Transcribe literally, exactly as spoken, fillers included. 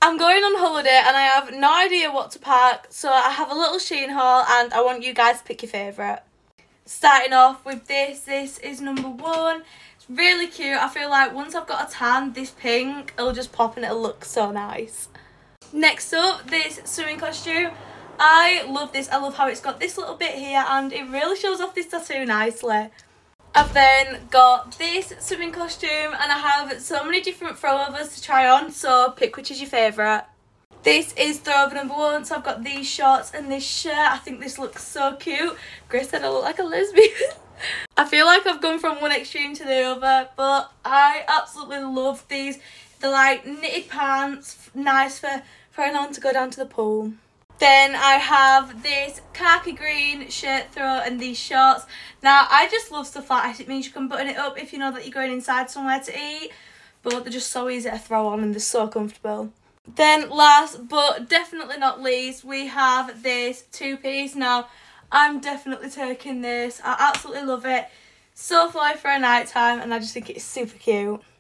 I'm going on holiday and I have no idea what to pack, so I have a little Shein haul and I want you guys to pick your favourite. Starting off with this, this is number one. It's really cute. I feel like once I've got a tan, this pink, it'll just pop and it'll look so nice. Next up, this swimming costume. I love this. I love how it's got this little bit here and it really shows off this tattoo nicely. I've then got this swimming costume and I have so many different throwovers to try on, so pick which is your favourite. This is throwover number one, so I've got these shorts and this shirt. I think this looks so cute. Grace said I look like a lesbian. I feel like I've gone from one extreme to the other, but I absolutely love these. They're like knitted pants, nice for throwing on to go down to the pool. Then I have this khaki green shirt throw and these shorts. Now, I just love stuff like this. It means you can button it up if you know that you're going inside somewhere to eat. But they're just so easy to throw on and they're so comfortable. Then last but definitely not least, we have this two-piece. Now, I'm definitely taking this. I absolutely love it. So fly for a night time and I just think it's super cute.